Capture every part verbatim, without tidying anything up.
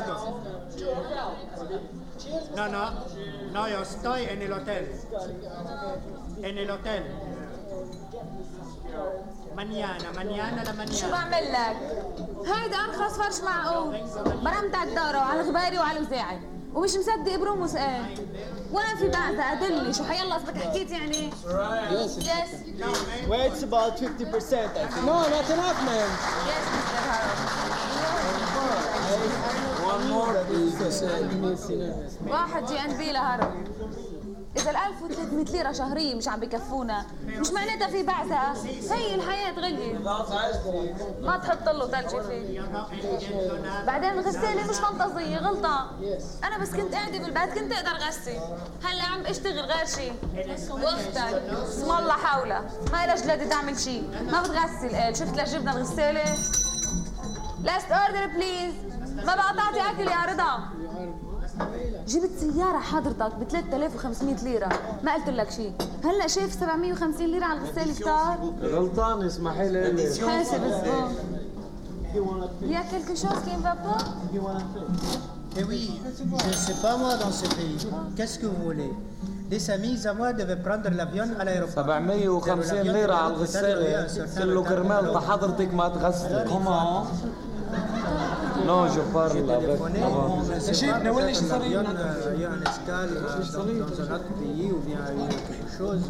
vado. No, no, no, io sto è nell'hotel. È nell'hotel. Manيانا manيانا لمانيانا. شو بعمل لك؟ هيدا ارخص فرش معقول. برمتك داره على الغباري وعلى الوزاعي ومش مصدق بروموس ايه؟ وين في بعثة ادلني شو حيلا قصدك حكيت يعني؟ Yes. Yes. Well, it's about fifty percent, I think. No, not enough, man. Yes, Mister One more, please. واحد جي ان بي لهرب. إذا ال ألف وثلاثمية ليرة شهرية مش عم بكفونا، مش معناتها في بعثة، هي الحياة غلية. ما تحط له ثلج فيه. بعدين الغسالة مش فانتازية غلطة. أنا بس كنت قاعدة بالبيت كنت أقدر غسل. هلا عم بشتغل غير شيء. واختك اسم الله حولها، ما إلها جلادة تعمل شيء، ما بتغسل قال، شفت لجبنا الغسالة؟ Last order please. ما بقى تعطي أكل يا رضا. جبت سيارة حضرتك ب ثلاثة آلاف وخمسمية ليرة، ما قلت لك شيء، هلا شايف سبعمية وخمسين ليرة على الغسالة كتار؟ غلطان اسمحي لي. حاسب الزبون. Il y a quelque chose qui ne va pas? Eh oui, je ne sais pas moi dans ce pays. Qu'est-ce que vous voulez? Des amis à moi devaient prendre l'avion à l'aéroport. سبعمية وخمسين ليرة على الغسالة، كله كرمال حضرتك ما تغسلي. كمان Non, je parle avec avant. Chef, نولي شو صار؟ Il y a un escale dans un autre pays ou bien il y a quelque chose.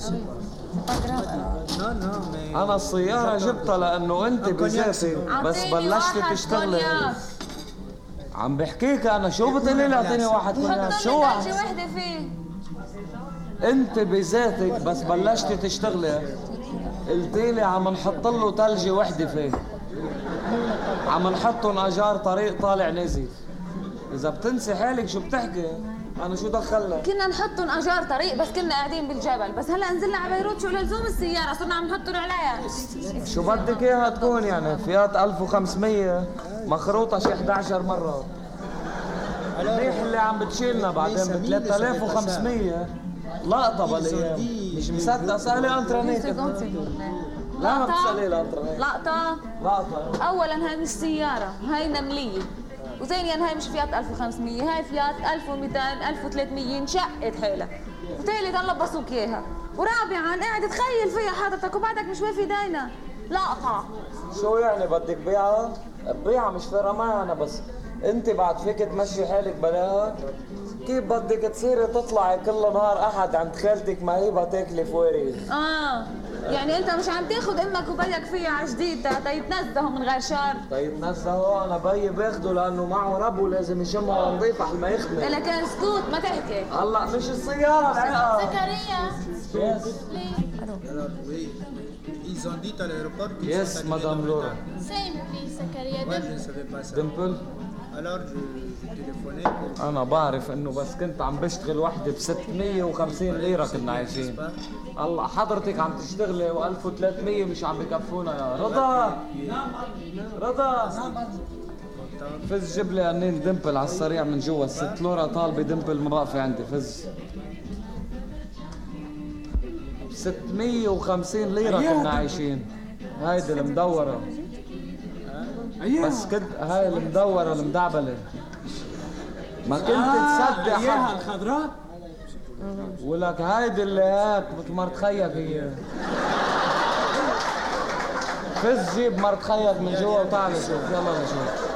Non, non, mais. أنا السيارة جبتها لأنه أنت بذاتي بس بلشت تشتغلي. عم بحكيك أنا شو بتقولي لي أعطيني واحد كونياك؟ شو واحد؟ درجة وحدة فيه. أنت بذاتك بس بلشت تشتغلي قلتي لي عم نحط له ثلجة وحدة فيه. عم نحطهم اجار طريق طالع نازل. اذا بتنسي حالك شو بتحكي؟ انا شو دخلك؟ كنا نحطهم اجار طريق بس كنا قاعدين بالجبل، بس هلا نزلنا على بيروت شو لزوم السياره صرنا عم نحطهم عليها. شو بدك اياها تكون يعني؟ فيات ألف وخمسمية مخروطه شي إحدى عشر مره. منيح اللي عم بتشيلنا بعدين ب ثلاثة آلاف وخمسمية لقطه بالايام. مش مصدق سالي انترنت. لا ما بتسالي الانترنت. لقطه لقطه. اولا هاي مش سياره، هاي نمليه، وثانيا هاي مش فيات ألف وخمسمية، هاي فيات ألف ومئتين ألف وثلاثمية انشقت حيلها، وثالثا لبسوك اياها، ورابعا قاعد تخيل فيها حضرتك وبعدك مش وافي داينا. لقطه. شو يعني بدك بيعها؟ بيعها مش فارقه معي انا، بس انت بعد فيك تمشي حالك بلاها؟ كيف بدك تصيري تطلعي كل نهار احد عند خالتك ما هي تاكلي فوارغ؟ اه يعني انت مش عم تاخذ امك وبيك فيها على جديد تيتنزهوا من غير شر؟ تيتنزهوا؟ انا بيي باخده لانه معه رب ولازم يشمها نظيفه قبل ما يخدم. لكن سكوت ما تحكي. هلا مش السياره العقه. زكريا يس. Ils ont dit à l'aéroport qu'ils Yes, sont Madame Laura. Same, please, Zakaria. Moi, je ne savais pas ça. دمبل. Alors, je, je téléphonais pour... أنا بعرف إنه بس كنت عم بشتغل وحدة ب ستمية وخمسين ليرة كنا عايشين. الله حضرتك عم تشتغلي و ألف وثلاثمية مش عم بكفونا يا رضا. رضا. فز جيب لي قنين دمبل على السريع من جوا، الست لورا طالبة دمبل ما بقى في عندي. فز. ستمية وخمسين ليرة كنا عايشين. هيدي المدورة. بس كنت هاي المدورة المدعبلة ما كنت تصدق حد. اياها الخضراء ولك هيدي اللي هيك مثل مرت خيك هي. فز جيب مرت خيك من جوا وتعال شوف. يلا نشوف.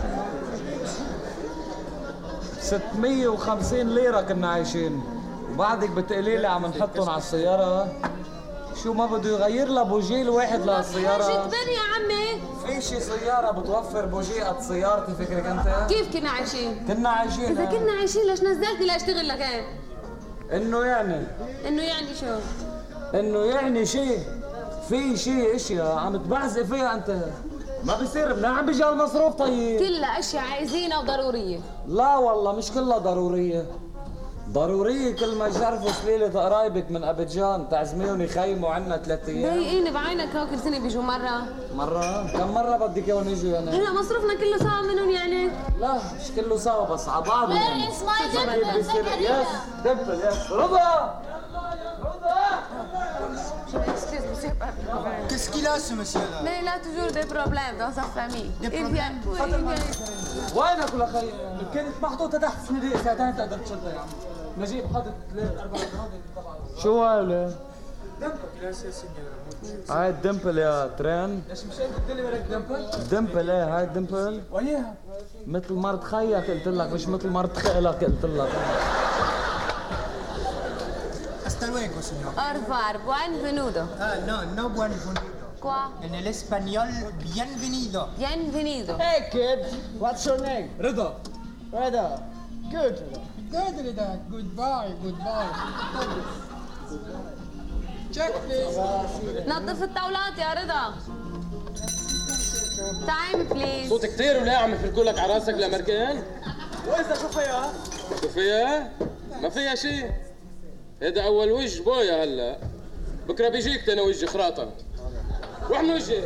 ستمية وخمسين ليرة كنا عايشين وبعدك بتقولي لي عم نحطهم على السيارة. شو ما بده يغير لها بوجيه الواحد للسيارة؟ شو كبر يا عمي؟ في شي سيارة بتوفر بوجيه قد سيارتي فكرك انت؟ كيف كنا عايشين؟ كنا عايشين. إذا كنا عايشين ليش نزلتني لأشتغل لك ايه؟ انه يعني إنه يعني شو؟ انه يعني شيء في شيء اشياء عم تبعزق فيها انت. ما بصير منين عم بيجي المصروف طيب؟ كلها أشياء عايزينها وضرورية. لا والله مش كلها ضرورية. ضرورية كل ما يجرفوا سليلة قرايبك من أبيجان تعزميهم يخيموا عنا ثلاث أيام. ضايقيني بعينك هو كل سنة بيجوا مرة. مرة؟ كم مرة بدك إياهم يجوا يعني؟ هلا مصروفنا كله سوا منهم يعني؟ لا مش كله سوا بس على بعض يعني. Where is my dimple, Zakaria? يس دمبل يس. رضا Qu'est-ce qu'il a, ce monsieur-là? Mais il a toujours des problèmes dans sa famille. Des Il problèmes? vient, oui, il vient. وينك ولا خي؟ كانت محطوطة تحت صناديق ساعتين تقدر تشدها يا عم. نجيب حاطط ثلاث أربع جرادات تبع شو هاي؟ هاي الدمبل يا ترين. ليش مش انت قلت لي بدك دمبل؟ دمبل ايه هاي الدمبل؟ وياها مثل مرت خيك قلت لك مش مثل مرت خيلك قلت لك. Hasta luego, señor. Au revoir, buonvenuto. Ah, no, no buonvenuto. Quoi? En el español, bienvenido. Bienvenido. Hey kid, what's your name? رضا. Reda. Good, Reda. Good, Rida. Goodbye, goodbye. Check, please. نظف الطاولات يا رضا. تايم بليز. صوت كتير ولا عم يفركوا لك على راسك الامريكان؟ وإذا شو فيها؟ شو فيها؟ ما فيها شيء. هذا أول وجه بويا هلا. بكره بيجيك تاني وجه خراطة. وين وجهي؟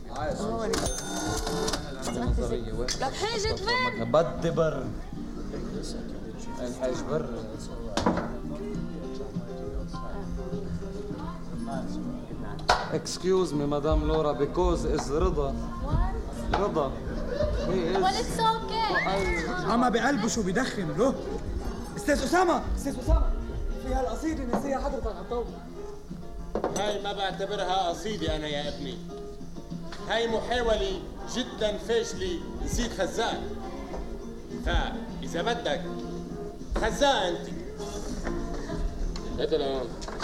لك حاجة بر. بدي بر. الحاج بر. Excuse me, Madame Laura, because it's رضا. رضا. Well, it's okay. عم بقلبه شو بدخن له. استاذ أسامة، استاذ أسامة. في هالقصيدة نسيها حضرتك على الطاولة. هاي ما بعتبرها قصيدة أنا يا ابني. هاي محاولة جدا فاشلة نسيت خزان. فإذا بدك خزان أنت. هات لهون.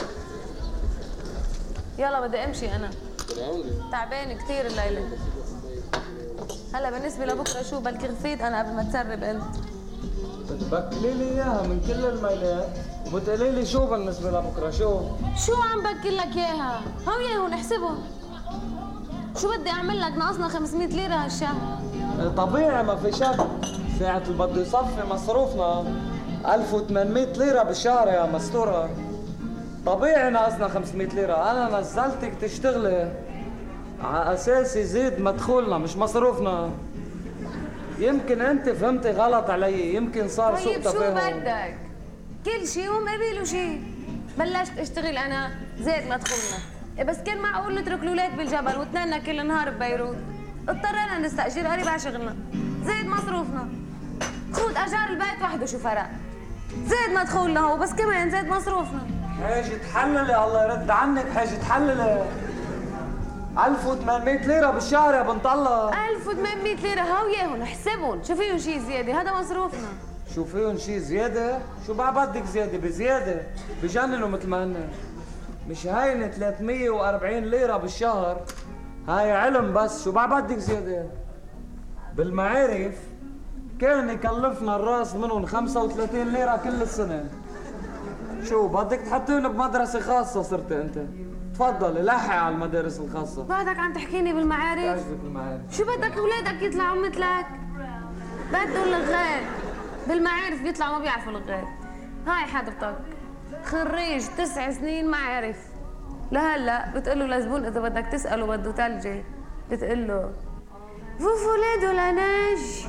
يلا بدي امشي انا. لهون. تعبان كثير الليله. هلا بالنسبه لبكره شو بلكي غفيت انا قبل ما تسرب انت. بتبكلي لي اياها من كل الميلات وبتقولي لي شو بالنسبه لبكره شو؟ شو عم بكل لك اياها؟ هو ياهو نحسبهم. شو بدي اعمل لك؟ ناقصنا خمسمية ليره هالشهر. طبيعي ما في شك. ساعة اللي بده يصفي مصروفنا ألف وثمانمية ليرة بالشهر يا مستورة. طبيعي ناقصنا خمسمية ليرة، أنا نزلتك تشتغلي على أساس يزيد مدخولنا مش مصروفنا. يمكن أنت فهمتي غلط علي، يمكن صار سوء طيب تفاهم. شو بدك؟ كل شيء ومقابل وشيء. بلشت اشتغل أنا زاد مدخولنا. إيه بس كان معقول نترك الولاد بالجبل وتننا كل نهار ببيروت. اضطرينا نستأجر قريب على شغلنا. زاد مصروفنا. خود أجار البيت وحده شو فرق. زاد مدخولنا هو بس كمان زاد مصروفنا. حاجة تحللي الله يرد عنك، حاجة تحللي. ألف وثمانمية ليرة بالشهر يا بنت الله. ألف وثمانمية ليرة هاو ياهن احسبهم، شو فيهم شيء زيادة؟ هذا مصروفنا. شو فيهم شيء زيادة؟ شو بقى بدك زيادة؟ بزيادة بجننوا مثل ما هن. مش هينة ثلاثمية وأربعين ليرة بالشهر. هاي علم بس، شو بقى بدك زيادة؟ بالمعارف كان يكلفنا الراس منهم خمسة وثلاثين ليرة كل السنة. شو بدك تحطيني بمدرسة خاصة صرتي أنت؟ تفضلي لحقي على المدارس الخاصة. بعدك عم تحكيني بالمعارف؟ تعجبك المعارف؟ شو بدك اولادك يطلعوا مثلك؟ بدهم الغير. بالمعارف بيطلعوا ما بيعرفوا الغير. هاي حضرتك خريج تسع سنين معارف. لهلا بتقول له لزبون اذا بدك تساله بده ثلجه بتقول له فو فولاد ولا ناج.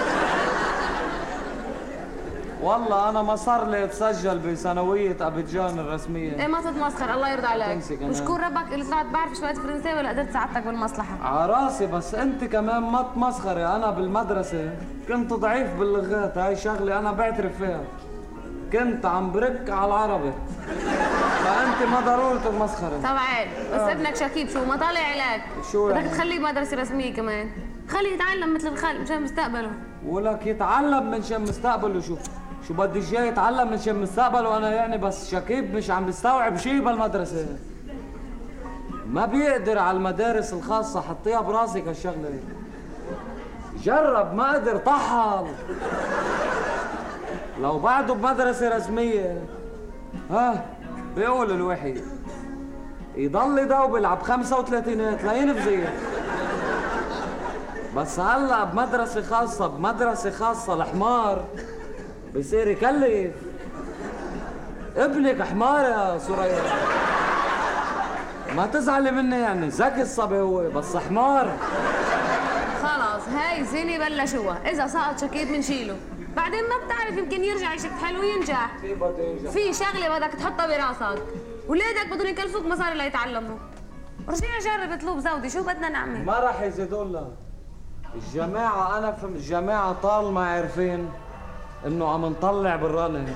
والله أنا ما صار لي بسجل بثانوية أبيجان الرسمية. ايه ما تتمسخر الله يرضى عليك. تنسي كمان. وشكون ربك اللي طلعت بعرف شوية فرنساوي ولا قدرت ساعدتك بالمصلحة. على راسي بس أنت كمان ما تمسخري. أنا بالمدرسة كنت ضعيف باللغات، هاي شغلة أنا بعترف فيها. كنت عم برك على العربي. فأنت ما ضروري تتمسخري. طبعا بس آه. ابنك شكيب شو ما طالع عليك. شو بدك يعني؟ تخليه مدرسة رسمية كمان. خليه يتعلم مثل الخلق مشان مستقبله. ولك يتعلم من شان مستقبله. شو شو بدي جاي يتعلم من شان مستقبله وانا يعني بس شكيب مش عم بيستوعب شيء بالمدرسه. ما بيقدر على المدارس الخاصه. حطيها براسك هالشغله. جرب ما قدر طحل. لو بعده بمدرسه رسميه ها بيقول الواحد يضل يضوب يلعب خمسة وثلاثينات لينفذ. بس هلا بمدرسه خاصه بمدرسه خاصه الحمار بصير يكلف. ابنك حمار يا سوريا. ما تزعلي مني يعني ذكي الصبي هو بس حمار. خلاص هاي زينة بلشوها. إذا سقط شكيب بنشيله. بعدين ما بتعرف يمكن يرجع يشك حلو وينجح. في بده ينجح. في شغلة بدك تحطها براسك. ولادك بدهم يكلفوك مصاري ليتعلموا. رجع جرب طلوب زودي شو بدنا نعمل؟ ما راح يزيدوا لنا. الجماعة أنا فهم الجماعة طالما عارفين إنه عم نطلع بالرنة،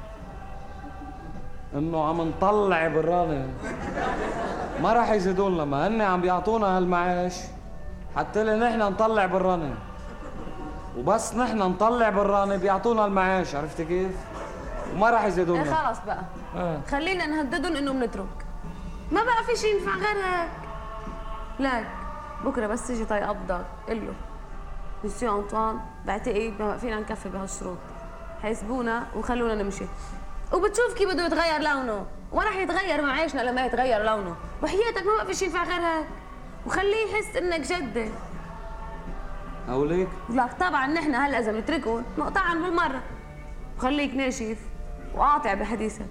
إنه عم نطلع بالرنة، ما راح يزيدوا لنا، ما هن عم بيعطونا هالمعاش حتى اللي نحن نطلع بالرنة، وبس نحن نطلع بالرنة بيعطونا المعاش، عرفتي كيف؟ وما راح يزيدوا لنا. خلص بقى آه. خلينا نهددهم إنه بنترك، ما بقى في شيء ينفع غير هيك. لك بكره بس تيجي تيقبضك قل له مسيو أنطوان بعتقد ما فينا نكفي بهالشروط، حاسبونا وخلونا نمشي، وبتشوف كيف بده يتغير لونه، وما رح يتغير معيشنا لما يتغير لونه، وحياتك ما بقى في شيء ينفع غير هيك، وخليه يحس انك جدة. هوليك؟ لك طبعا نحن هلا اذا بنتركهم نقطعهم بالمرة، وخليك ناشف وقاطع بحديثك.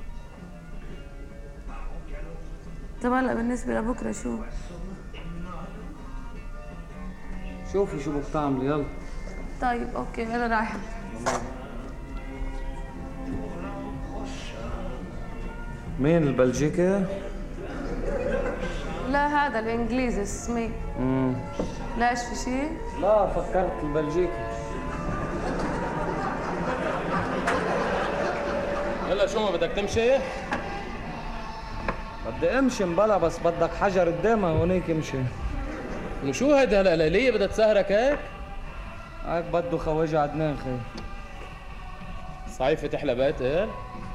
طب هلا بالنسبة لبكره شو؟ شوفي شو بدك تعملي يلا. طيب اوكي انا رايحة. مين البلجيكي؟ لا هذا الانجليزي اسمي. امم ليش في شيء؟ لا فكرت البلجيكي. يلا شو ما بدك تمشي؟ بدي امشي مبلا بس بدك حجر قدامها هونيك امشي. وشو هيدا هالقلالية بدها تسهرك هيك؟ هيك بده خواجة عدنان خي. صحيح فتح لها بيت ايه؟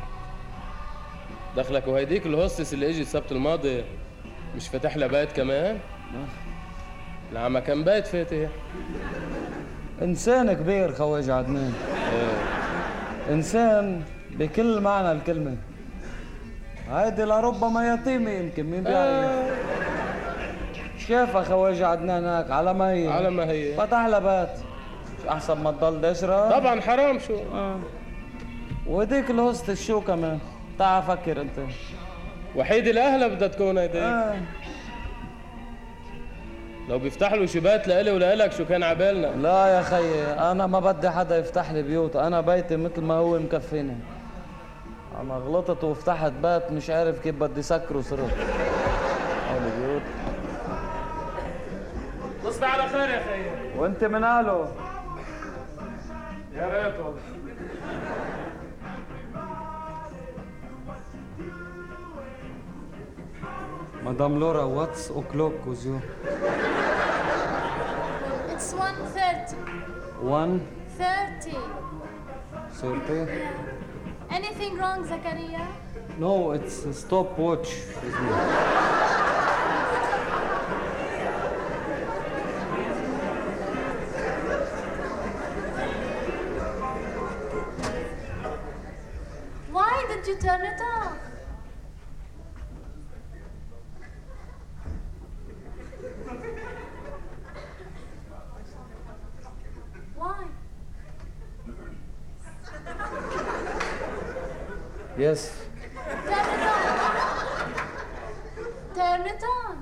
دخلك وهيديك الهوستس اللي اجت السبت الماضي مش فتح لها بيت كمان؟ العمى كم بيت فاتح؟ انسان كبير خواجة عدنان. ايه انسان بكل معنى الكلمة. هيدي لربما يتيمة يمكن مين بيعرف. شافها خواجة عدنان هيك على ما هي على ما هي فتح لها بيت، احسن ما تضل دشرة. طبعا حرام شو اه وهديك الهوستس شو كمان؟ تعا فكر انت. وحيدة لاهلها بدها تكون هيديك. آه. لو بيفتح له شبات لإلي ولإلك شو كان عبالنا؟ لا يا خيي انا ما بدي حدا يفتح لي بيوت، انا بيتي مثل ما هو مكفيني. انا غلطت وفتحت بيت مش عارف كيف بدي سكره صرت. هول بيوت. تصبح على خير يا خيي. وانت من اهله؟ يا ريت والله. Madame Laura, what's o'clock with you? It's one thirty. One? Thirty. Thirty? Yeah. Anything wrong, Zakaria? No, it's a stopwatch with me. Why did you turn it off? Why? Yes. Turn it on. Turn it on.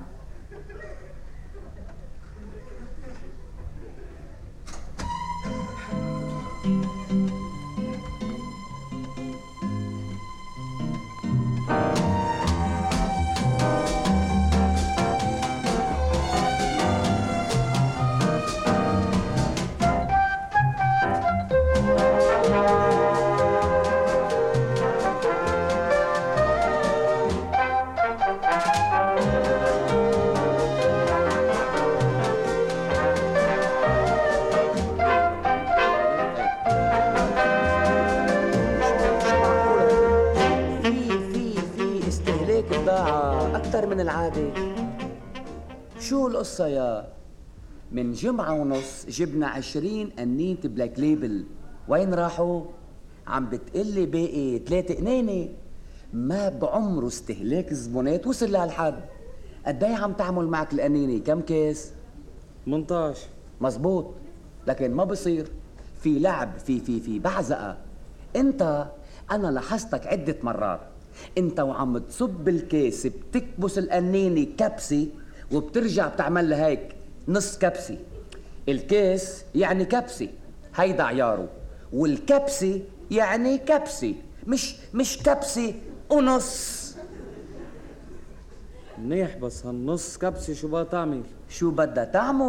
أكتر من العادة. شو القصة يا؟ من جمعة ونص جبنا عشرين قنينة بلاك ليبل، وين راحوا؟ عم بتقلي باقي ثلاثة قنينة. ما بعمره استهلاك الزبونات وصل لهالحد. قديه عم تعمل معك القنينة؟ كم كيس؟ ثمانية عشر. مزبوط، لكن ما بصير. في لعب، في في في بعزقة. انت انا لاحظتك عدة مرات انت وعم تصب الكيس بتكبس القنينة كبسة وبترجع بتعمل لها هيك نص كبسة. الكيس يعني كبسة، هيدا عياره، والكبسة يعني كبسة، مش مش كبسة ونص. منيح بس هالنص كبسة شو بدها تعمل؟ شو بدها تعمل؟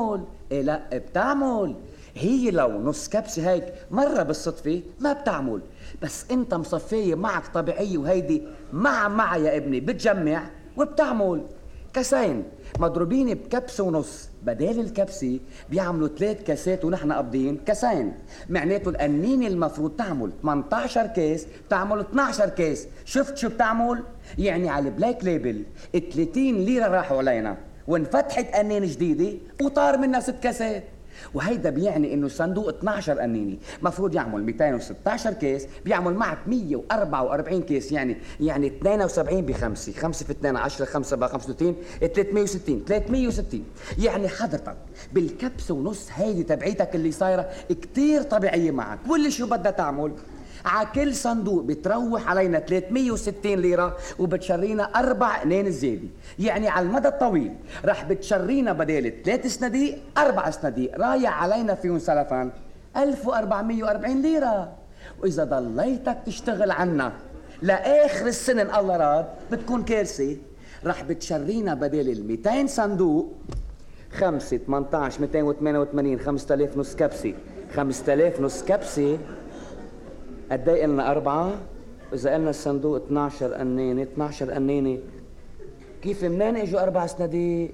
إيه لا بتعمل، هي لو نص كبسة هيك مرة بالصدفة ما بتعمل، بس انت مصفية معك طبيعية وهيدي مع مع يا ابني بتجمع وبتعمل. كاسين مضروبين بكبسة ونص، بدال الكبسة بيعملوا ثلاث كاسات ونحن قابضين كاسين، معناته القنينة المفروض تعمل ثمانية عشر كاس بتعمل اثني عشر كاس. شفت شو بتعمل؟ يعني على البلاك ليبل ثلاثين ليرة راحوا علينا وانفتحت قنينة جديدة وطار منها ست كاسات، وهيدا بيعني انه الصندوق اثني عشر قنينة مفروض يعمل مئتين وستة عشر كاس، بيعمل معك مئة وأربعة وأربعين كاس، يعني يعني اثنين وسبعين بخمسة، خمسة في اثنين عشرة، خمسة بخمسة وثلاثين، ثلاثمئة وستين، ثلاثمئة وستين. يعني حضرتك بالكبسة ونص هيدي تبعيتك اللي صايرة كتير طبيعية معك، واللي شو بدها تعمل؟ على كل صندوق بتروح علينا ثلاثمئة وستين ليرة وبتشرينا أربع قنين زيادة، يعني على المدى الطويل رح بتشرينا بدال ثلاث صناديق أربع صناديق رايح علينا فيهم سلفان ألف وأربعمئة وأربعين ليرة. وإذا ضليتك تشتغل عنا لآخر السنة إن الله راد بتكون كارثة، رح بتشرينا بدال ال مئتين صندوق خمسة ثمانية عشر مئتين وثمانية وثمانين خمسة آلاف نص كبسة، خمسة آلاف نص كبسة قد ايه قلنا أربعة؟ إذا قلنا الصندوق اثني عشر قنينة، اثني عشر قنينة كيف منين اجوا أربع صناديق؟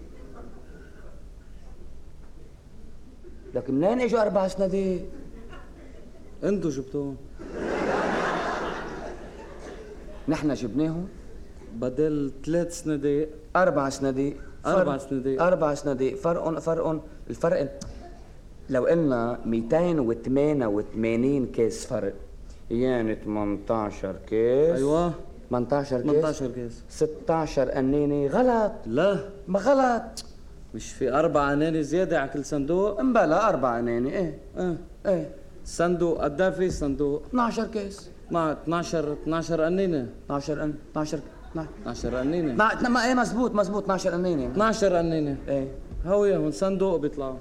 لك منين اجوا أربع صناديق؟ انتوا جبتوهم. نحن جبناهم؟ بدل ثلاث صناديق أربع صناديق. أربع صناديق أربع صناديق، فرق فرق الفرق لو قلنا مئتين وثمانية وثمانين كاس فرق، يعني ثمانية عشر كاس. ايوه ثمانية عشر كاس، ثمانية عشر كاس، ستة عشر قنينة. غلط. لا ما غلط، مش في أربع قنانة زيادة على كل صندوق؟ امبلا أربع قنانة. ايه ايه ايه. صندوق قد ايه في صندوق؟ اثني عشر كاس. مع اثني عشر اثني عشر قنينة. اثني عشر قن اثني عشر اثني عشر قنينة. ما ما ايه مزبوط مزبوط اثني عشر قنينة. اثني عشر قنينة. ايه هويهم صندوق بيطلعوا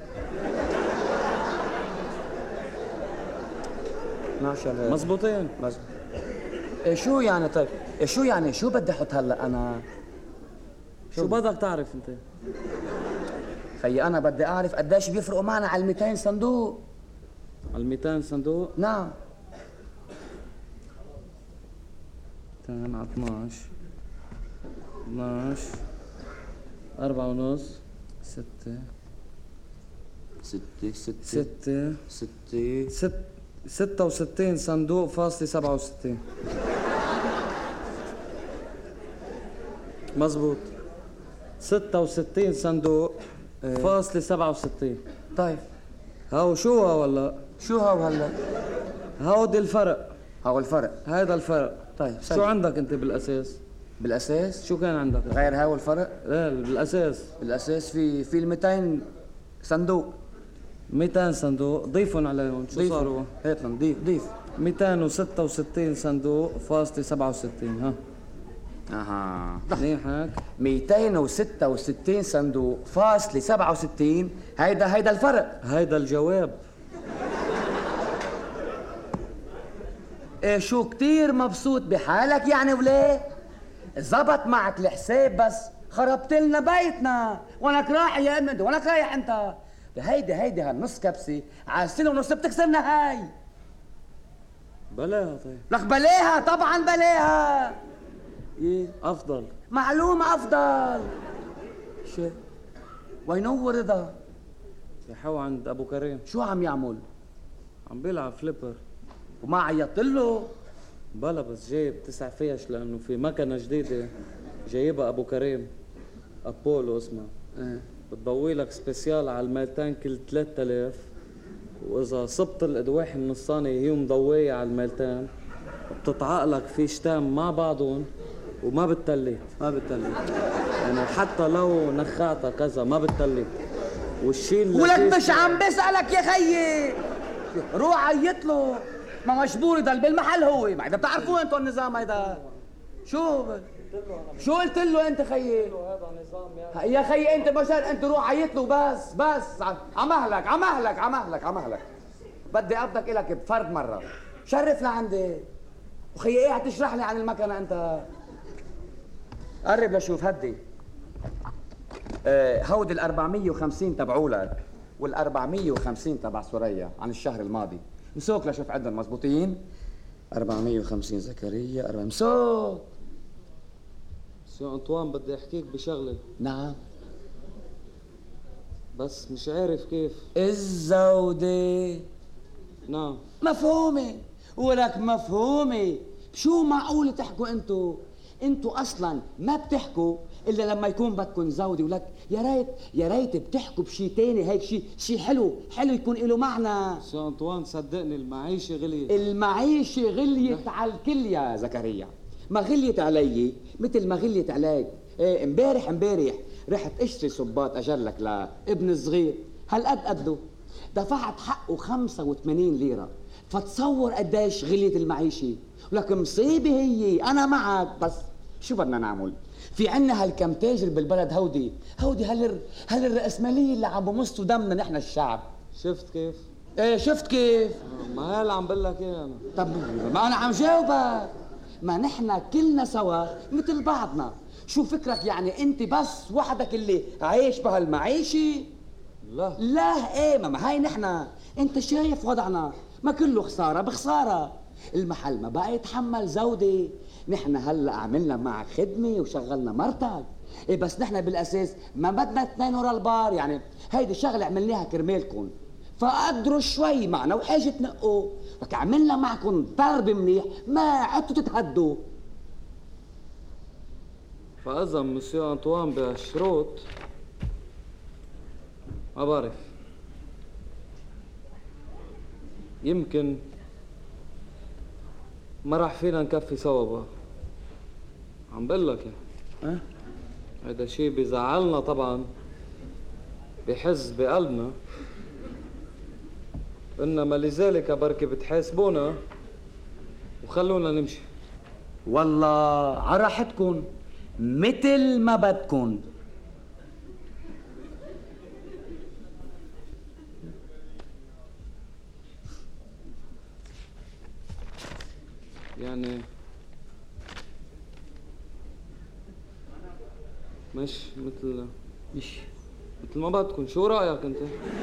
اثني عشر مزبوطين. مزبوط. إيه شو يعني طيب؟ إيه شو يعني شو بدي احط هلا انا؟ شو بدك تعرف انت؟ خيي انا بدي اعرف قديش بيفرقوا معنا على مئتين صندوق. على مئتين صندوق؟ نعم. مئتين على اثني عشر اثني عشر أربعة ونص ستة ستة ستة ستة ستة ست ستة وستين صندوق فاصلة سبعة وستين. مزبوط، ستة وستين صندوق فاصلة سبعة وستين. طيب هاو شو هاو هلا؟ شو هاو هلا؟ هودي الفرق. هاو الفرق. هذا الفرق. طيب شو سلم. عندك انت بالاساس؟ بالاساس شو كان عندك؟ غير هاو الفرق؟ ايه بالاساس. بالاساس في في ال مئتين صندوق. مئتين صندوق ضيفهم عليهم شو صاروا؟ هات لهم ضيف ضيف. مئتين وستة وستين صندوق فاصلة سبعة وستين. ها اها منيح هيك. مئتين وستة وستين صندوق فاصلة سبعة وستين. هيدا هيدا الفرق. هيدا الجواب. ايه شو كتير مبسوط بحالك يعني وليه؟ زبط معك الحساب بس خربت لنا بيتنا. وانك رايح يا ابني؟ وانك رايح انت؟ هيدي هيدي هالنص كبسه على السنه ونص بتكسرنا هاي. بلاها طيب. لك بلاها طبعا بلاها. ايه افضل. معلومه افضل. شو وينو رضا؟ يحو عند ابو كريم. شو عم يعمل؟ عم بيلعب فليبر. وما عيطت له؟ بلا بس جايب تسع فيش لانه في مكنه جديده جايبها ابو كريم ابولو اسمها. ايه بتضوي لك سبيسيال على الميلتين كل ثلاثة آلاف، واذا صبت الادواح من الصانع هي مضويه على الميلتين بتتعقلك في شتام مع بعضهم وما بتتلت. ما بتطلع يعني حتى لو نخعتها كذا ما بتتلت. والشيء اللي ولك مش عم بسألك يا خيي، روح عيط له. ما مجبور يضل بالمحل هو. ما اذا بتعرفوه انتوا النظام هيدا. شو شو قلت له انت خيي؟ هذا نظام يا خيي انت بشر، انت روح عيط له بس بس. عمهلك عمهلك عمهلك عمهلك بدي اقضك الك بفرد مره. شرف لعندي. وخيي ايه هتشرح لي عن المكنه انت؟ قرب لشوف. هدي آه هودي ال أربعمية وخمسين تبعولك. والأربعمية وخمسين تبع سوريا عن الشهر الماضي. مسوك لشوف عندهم مزبوطين. أربعمية وخمسين زكريا أربعمية مسوك. سي أنطوان بدي أحكيك بشغلة. نعم. بس مش عارف كيف. الزودة. نعم. مفهومة ولك مفهومة. شو معقول تحكوا انتو؟ انتو اصلا ما بتحكوا الا لما يكون بدكم زودة. ولك يا ريت يا ريت بتحكوا بشي تاني، هيك شي شي حلو حلو يكون له معنى. سي أنطوان صدقني المعيشة غليت. المعيشة غليت على الكل يا زكريا. ما غليت علي مثل ما غليت عليك. ايه امبارح امبارح رحت اشتري صباط اجلك لابن الصغير هالقد قده، دفعت حقه خمسة وثمانين ليرة. فتصور قديش غليت المعيشة. ولك مصيبة هي. أنا معك بس شو بدنا نعمل؟ في عنا هالكم تاجر بالبلد هودي هودي هال هال الرأسمالية اللي عم بمصوا دمنا نحن الشعب. شفت كيف؟ ايه شفت كيف؟ ما هي اللي عم بقول لك اياه انا. طب ما أنا عم جاوبك. ما نحن كلنا سوا مثل بعضنا. شو فكرك يعني أنت بس وحدك اللي عايش بهالمعيشة؟ لا لا ايه ما هاي نحن. انت شايف وضعنا ما كله خسارة بخسارة. المحل ما بقى يتحمل زودة. نحن هلا عملنا معك خدمة وشغلنا مرتك. ايه بس نحن بالاساس ما بدنا اثنين ورا البار. يعني هيدي الشغلة عملناها كرمالكم فقدروا شوي معنا وحاجة تنقوا. لك عملنا معكم ضرب منيح ما عدتوا تتهدوا. فإذا مسيو أنطوان بشروط ما بعرف، يمكن ما راح فينا نكفي سوا بقى. عم بقول لك يعني أه؟ هذا شيء بيزعلنا طبعا، بحز بقلبنا، انما لذلك بركي بتحاسبونا وخلونا نمشي. والله على راحتكم مثل ما بدكم. يعني مش مثل مش مثل ما بدكم. شو رأيك انت؟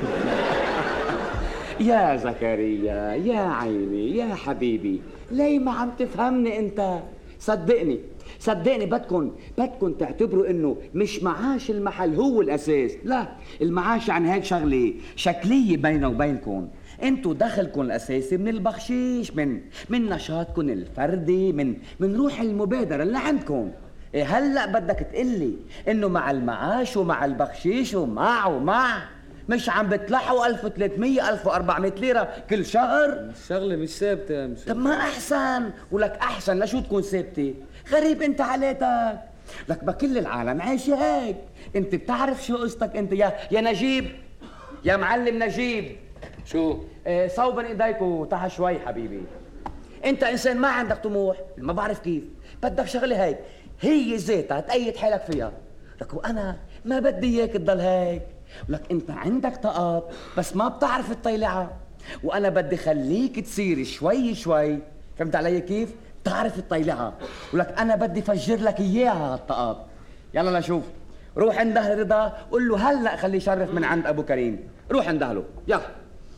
يا زكريا يا عيني يا حبيبي، ليه ما عم تفهمني انت؟ صدقني صدقني بدكم بدكم تعتبروا انه مش معاش المحل هو الاساس. لا، المعاش عن هيك شغله شكليه بينه وبينكم. انتوا دخلكم الاساسي من البخشيش، من من نشاطكم الفردي، من من روح المبادره اللي عندكم. إيه هلا بدك تقلي انه مع المعاش ومع البخشيش ومع ومع مش عم بتلحوا ألف وثلاثمية ألف وأربعمية ليرة كل شهر؟ الشغله مش ثابته يا مشي. طب ما احسن. ولك احسن لشو تكون ثابته؟ غريب انت عليتك. لك بكل العالم عايشه هيك. انت بتعرف شو قصتك انت يا يا نجيب، يا معلم نجيب؟ شو؟ اه صوبا ايديك وتحت شوي حبيبي. انت انسان ما عندك طموح، ما بعرف كيف بدك شغله هيك هي ذاتها تأيد حالك فيها. لك وانا ما بدي اياك تضل هيك. ولك انت عندك طاقات بس ما بتعرف تطيلعها، وانا بدي خليك تصير شوي شوي، فهمت علي كيف؟ تعرف تطيلعها. ولك انا بدي فجر لك اياها هالطاقات. يلا لشوف، روح عند اهل رضا قول له هلا خليه يشرف من عند ابو كريم. روح عند اهله يلا.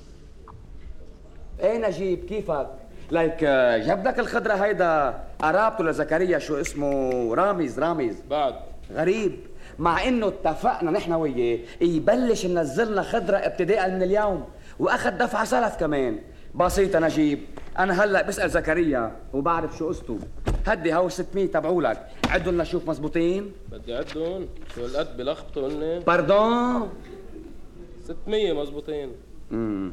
ايه نجيب كيفك؟ لايك جاب لك الخضره هيدا قرابته لزكريا شو اسمه رامز رامز بعد غريب، مع انه اتفقنا نحن وياه يبلش ينزلنا خضره ابتداء من اليوم، واخذ دفعه سلف كمان. بسيطه نجيب، انا هلا بسال زكريا وبعرف شو قصته. هدي هو ستمية تبعوا لك، عدوا لنا شوف مزبوطين. بدي عدهم شو هالقد بلخبطوا هن؟ باردون ستمية مزبوطين. امم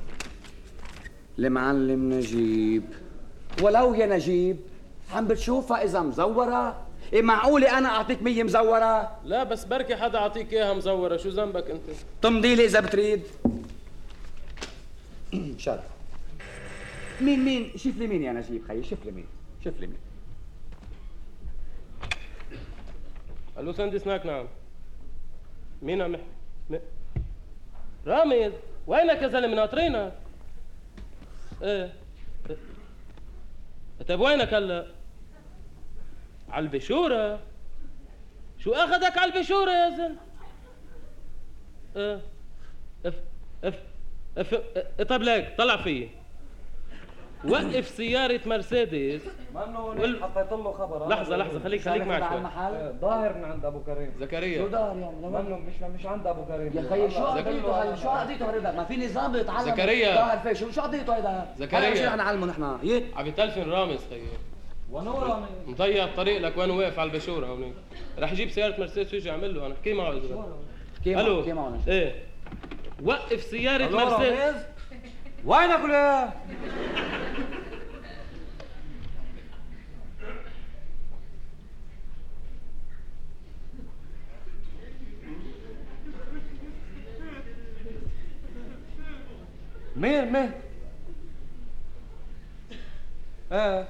المعلم نجيب، ولو يا نجيب عم بتشوفها اذا مزوره؟ إيه معقولة أنا أعطيك مية مزورة؟ لا بس بركي حدا أعطيك إياها مزورة، شو ذنبك أنت؟ تمضي لي إذا بتريد. شرف. مين مين؟ شوف لي مين يا نجيب خيي، شوف لي مين، شوف لي مين. ألو سندي سناك. نعم. مين عم يحكي؟ م... رامز، وينك يا زلمة؟ ناطرينك. إيه. طيب وينك هلا؟ على البشورة؟ شو أخذك على البشورة يا زلمة؟ إيه. اف اف طيب ليك طلع فيه. وقف سيارة مرسيدس. منه وال... حطيت له خبر. لحظة لحظة خليك خليك معي شوي. المحل ظاهر من عند ابو كريم. زكريا شو ظاهر يعني؟ منه مش مش عند ابو كريم يا خيي شو قضيته هلا؟ شو قضيته هلا؟ ما في نظام بيتعلم. زكريا ظاهر فيه شو شو قضيته هيدا؟ زكريا شو رح نعلمه نحن؟ يه عم يتلفن رامز خيي. ونورا مضيع الطريق لك وين واقف على البشوره هونيك. رح يجيب سيارة مرسيدس ويجي يعمل له انا احكي معه اذا بدك. الو كيف معه؟ ايه وقف سيارة مرسيدس. وينك ولا؟ مين مين؟ ايه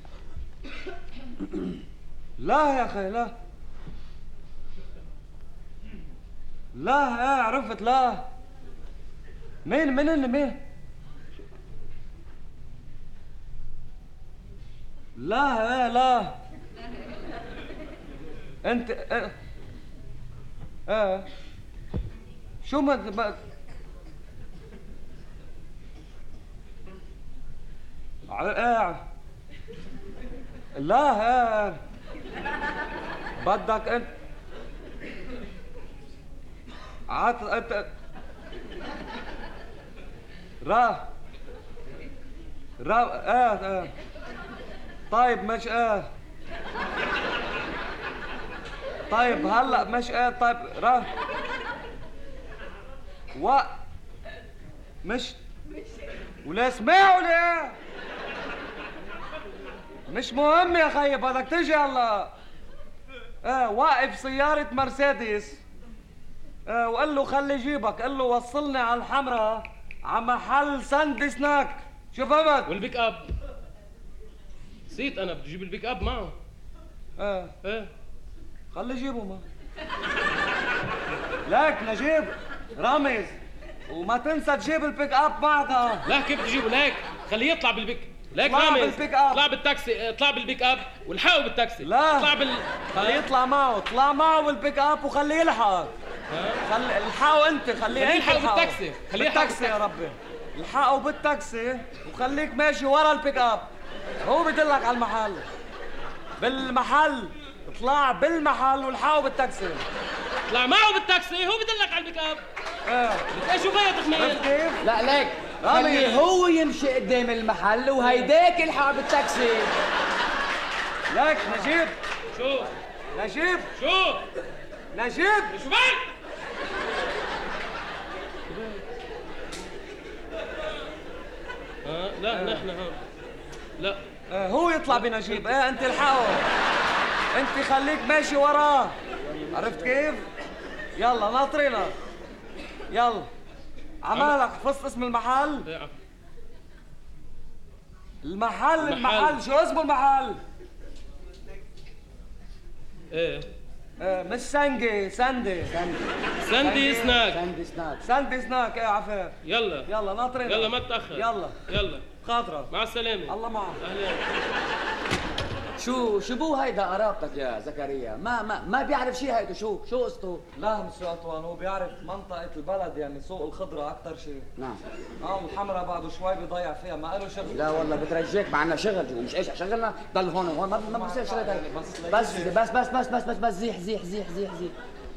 لا يا اخي لا لا ايه عرفت لا مين مين اللي مين؟ لا ايه لا انت ايه, ايه. شو ما ب... ايه لا ايه بدك انت عاد انت را را ايه ايه طيب مش ايه طيب هلا مش ايه طيب را و مش ولا اسمعوا ليه مش مهم يا خيي بدك تجي هلا. اه واقف سيارة مرسيدس. اه وقال له خلي جيبك، قال له وصلني على الحمراء على محل ساند سناك. شو فهمت؟ والبيك اب نسيت انا بدي اجيب البيك اب معه. اه ايه خلي جيبه ما لك نجيب رامز وما تنسى تجيب البيك اب معك. لا كيف تجيبه ليك خليه يطلع بالبيك ليك اطلع رامز بالبيك اب. اطلع بالتاكسي اطلع بالبيك اب والحقه بالتاكسي. لا اطلع بال خليه يطلع معه اطلع معه بالبيك اب وخليه يلحق. خلي الحقه انت خليه خليه يلحقه بالتاكسي خليه يلحقه بالتاكسي يا ربي الحقه بالتاكسي وخليك ماشي ورا البيك اب. هو بدلك على المحل بالمحل اطلع بالمحل والحقه بالتاكسي. اطلع معه بالتاكسي هو بدلك على البيك اب. ايه ايش شو غير تخمين كيف؟ لا ليك خليه هو يمشي قدام المحل وهيداك يلحق بالتاكسي. لك نجيب شو نجيب شو نجيب شو بك اه لا نحن هون لا آه هو يطلع بنجيب. ايه انت الحقه انت خليك ماشي وراه. عرفت كيف؟ يلا ناطرينا يلا عمالك حفظت اسم المحل؟ المحل المحل شو اسمه المحل؟ ايه ايه مش سانجي ساندي ساندي ساندي سناك ساندي سناك ساندي سناك. ايه عفيف يلا يلا ناطرينا يلا ما تأخر يلا يلا خاطرك مع السلامة الله معك. اهلا. شو شو بو هيدا قرابتك يا زكريا؟ ما ما ما بيعرف شيء هيدا. شو شو قصته؟ لا مش أطوان هو بيعرف منطقة البلد يعني سوق الخضرة أكثر شيء. نعم اه الحمراء بعده شوي بيضيع فيها ما له شغل. لا والله بترجاك معنا شغل جوا مش ايش شغلنا ضل هون هون ما ما بصير شغل هيك. بس بس بس بس بس بس بس زيح زيح زيح زيح زيح.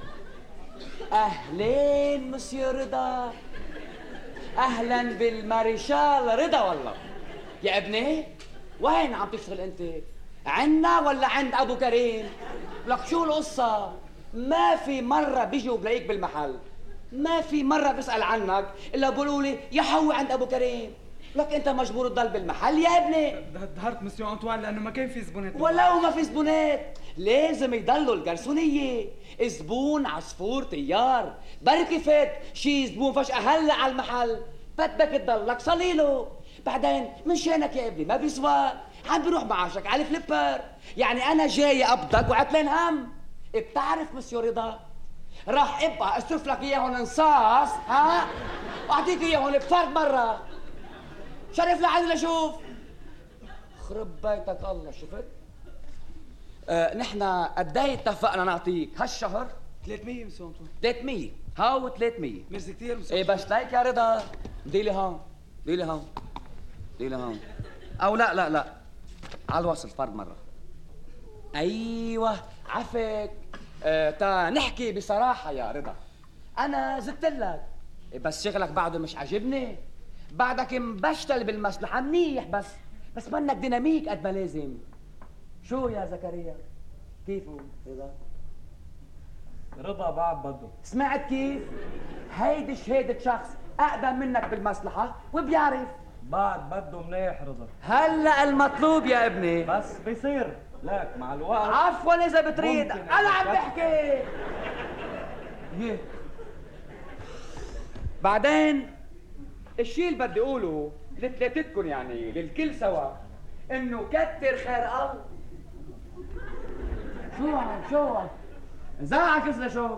اهلين مسيو رضا. اهلا بالماريشال رضا. والله يا ابني وين عم تشتغل انت؟ عنا ولا عند ابو كريم؟ لك شو القصة؟ ما في مرة بيجوا بلاقيك بالمحل، ما في مرة بسأل عنك إلا بقولوا لي يا حوي عند أبو كريم. لك أنت مجبور تضل بالمحل يا ابني. ظهرت مسيو أنطوان لأنه ما كان في زبونات. ولو ما في زبونات لازم يضلوا الجرسونية. زبون عصفور طيار بركي فات شي زبون فجأة هلا على المحل بدك تضلك صليله. بعدين من شانك يا ابني ما بيسوى عم بروح معاشك على فليبر. يعني أنا جاي أقبضك وعتلان هم. بتعرف مسيو رضا راح ابقى اصرف لك اياهم انصاص ها واعطيك اياهم بفرق مره. شرف لعندي لشوف خرب بيتك الله. شفت؟ آه نحن قد ايه اتفقنا نعطيك هالشهر ثلاثمية مسيو انطوان. ثلاثمية هاو ثلاثمية. ميرسي كثير مسيو. ايه بشتايك يا رضا. ديلي هون ديلي هون ديلي هون. او لا لا لا على الوصل فرد مرة. ايوه عفك. اه تا نحكي بصراحة يا رضا، انا زدت لك بس شغلك بعده مش عاجبني، بعدك مبشتل بالمصلحة منيح بس بس منك ديناميك قد ما لازم. شو يا زكريا؟ كيفه رضا؟ رضا بعد بده. سمعت كيف؟ هيدي شهادة شخص أقدم منك بالمصلحة وبيعرف. بعد بده منيح رضا. هلا المطلوب يا ابني بس بيصير لك مع الوقت. عفوا إذا بتريد، أنا عم بحكي. يه. بعدين الشيء اللي بدي أقوله لثلاثتكم يعني للكل سوا إنه كتر خير الله. شو عم شو عم زعك إذا شو؟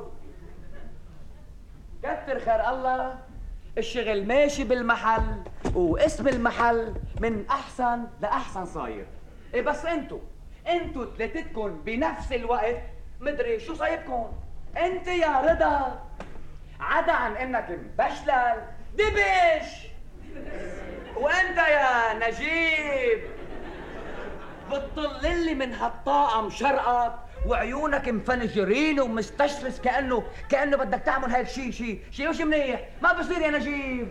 كتر خير الله، الشغل ماشي بالمحل واسم المحل من أحسن لأحسن صاير. إيه بس انتو انتو ثلاثتكم بنفس الوقت مدري شو صايبكم. انت يا رضا عدا عن انك مبشلل دبش، وانت يا نجيب بتطل لي من هالطاقة مشرقط وعيونك مفنجرين ومستشرس كأنه كأنه بدك تعمل هيك شيء شيء شيء مش منيح. ما بصير يا نجيب.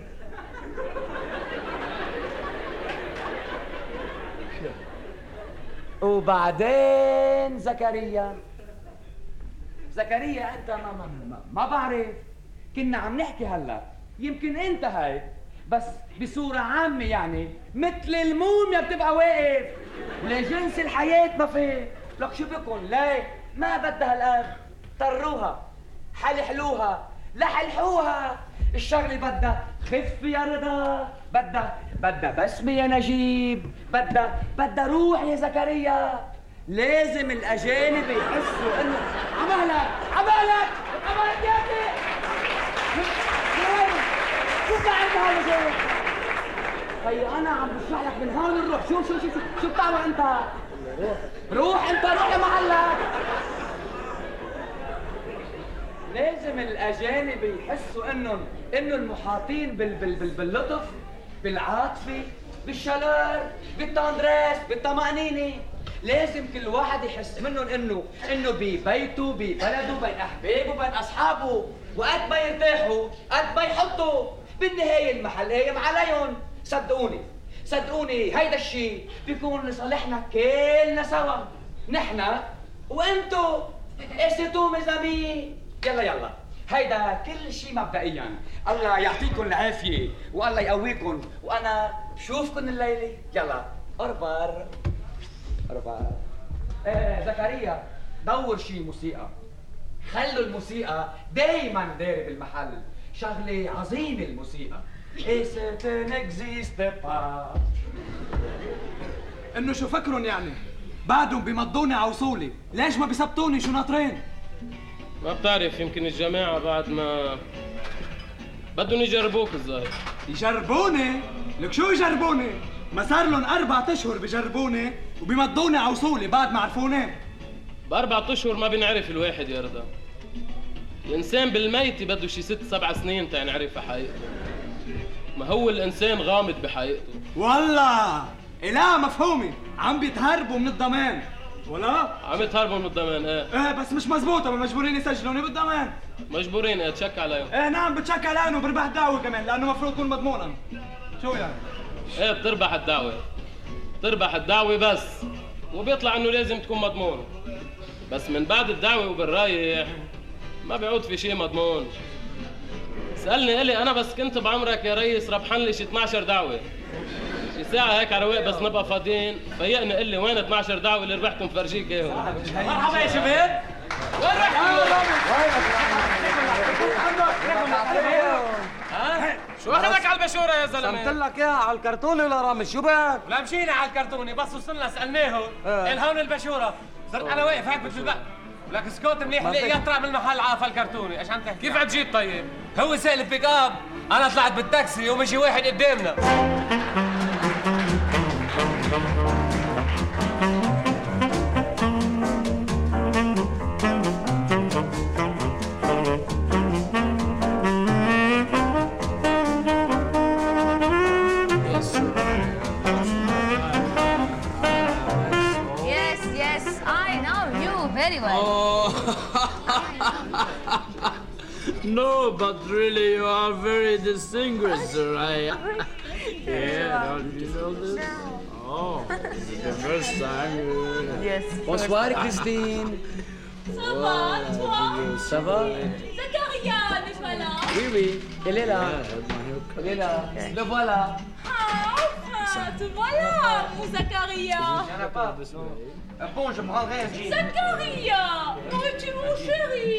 وبعدين زكريا زكريا انت ما ما ما, ما بعرف، كنا عم نحكي هلا يمكن انت هيك بس بصورة عامة يعني مثل الموميا بتبقى واقف لجنس الحياة ما في لك. شو بكون ليه ما بدها هالقد؟ طروها حلحلوها لحلحوها. الشغلة بدها خف يا رضا، بدها بدها بسمة يا نجيب، بدها بدها روح يا زكريا. لازم الأجانب يحسوا إنه عمالك عمالك عمالك يا أخي. شو بعد هذا الشيء؟ هي أنا عم بشرح لك من هون الروح. شو شو شو شو شو بتعمل أنت؟ روح روح أنت روح لمحلك. لازم الأجانب يحسوا إنهم إنه المحاطين بال بال بال باللطف بالعاطفة بالشلال بالتندرس بالطمأنينة. لازم كل واحد يحس منهم إنه إنه ببيته ببلده بين أحبابه بين أصحابه، وقد ما يرتاحوا قد ما يحطوا بالنهاية المحل قايم عليهم. صدقوني صدقوني هيدا الشيء بيكون لصالحنا كلنا سوا، نحنا وانتو. اسيتو مزامي. يلا يلا هيدا كل شيء مبدئيا. الله يعطيكم العافية والله يقويكم، وانا بشوفكم الليلة. يلا أربر أربر. ايه زكريا دور شيء موسيقى، خلوا الموسيقى دايما داري بالمحل. شغلة عظيمة الموسيقى. Et ça n'existe pas. انه شو فكرن يعني؟ بعدهم بيمضوني على وصولي، ليش ما بيثبتوني شو ناطرين؟ ما بتعرف يمكن الجماعة بعد ما بدهم يجربوك الظاهر. يجربوني؟ لك شو يجربوني؟ ما صار لهم أربعة أشهر بيجربوني وبيمضوني على وصولي بعد ما عرفوني. بأربعة أشهر ما بنعرف الواحد يا رضا. الإنسان بالميت بده شي ست سبع سنين تا نعرف حقيقته. ما هو الإنسان غامض بحقيقته. والله لا مفهومي، عم بيتهربوا من الضمان. ولا؟ عم يتهربوا من الضمان. ايه ايه بس مش مزبوطة، مجبورين يسجلوني بالضمان. مجبورين ايه تشك عليهم. ايه نعم بتشك عليهم وبربح دعوة كمان لأنه مفروض تكون مضمونة. شو يعني؟ ايه بتربح الدعوة، بتربح الدعوة بس وبيطلع انه لازم تكون مضمون، بس من بعد الدعوة وبالرايح ما بيعود في شيء مضمون. سألني إلي أنا بس كنت بعمرك يا ريس ربحان لي شي اثنعش دعوة، شي ساعة هيك على رواق بس نبقى فاضيين، فيقني قل لي وين اثنعش دعوة اللي ربحتهم فرجيك اياهم. مرحبا يا شباب. وين رحتوا؟ ها؟ شو اخذك على البشورة يا زلمة؟ رسمت لك اياها على الكرتونة ولا رامز شو بك؟ لا مشينا على الكرتونة بس وصلنا سألناهم قال هون البشورة، صرت أنا واقف هيك مثل البق لك اسكت منيح لقي يطلع من المحل عافى الكرتونة، عشان تحكي كيف عتجيب طيب؟ هو سائل البيك اب، أنا طلعت بالتاكسي ومشي واحد قدامنا. very well. No, but really you are very distinguished, Soraya. Yeah, don't you know this? Oh, it's the first time. Yes. Bonsoir, Christine. Ça va, toi? Ça va? Zacharia, n'est pas là? Oui, oui, elle est là. Elle est là. Le voilà. Ah, enfin, te voilà, mon Zacharia. Il n'y en a pas. Bon, je prendrai un gin. Zacharia, où es-tu, mon chéri?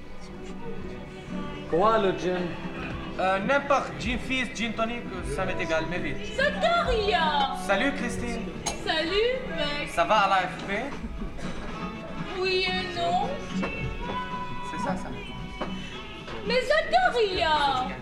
Quoi le gin? Euh, n'importe, gin fizz, gin tonic, ça m'est égal, mais vite. Zacharia. Salut Christine. Salut, mec. Ça va à l'A F P? Oui et non. C'est ça, ça. Mais Zacharia.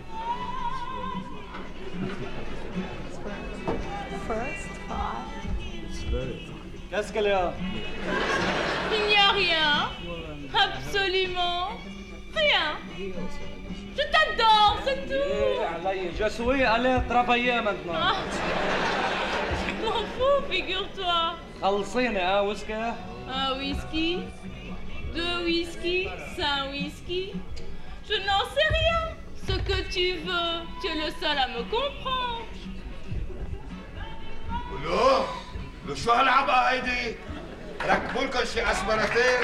Qu'est-ce qu'elle a? Il n'y a rien. Absolument rien. Je t'adore, c'est tout. Je suis allé travailler maintenant. Ah. Je m'en fous, figure-toi. خلصيني اه ويسكي. Un whisky, deux whisky, cinq whisky. Je n'en sais rien. Ce que tu veux, tu es le seul à me comprendre. ولو لو شو هالعبقة هيدي؟ ركبوا لكم شي اسبراتير.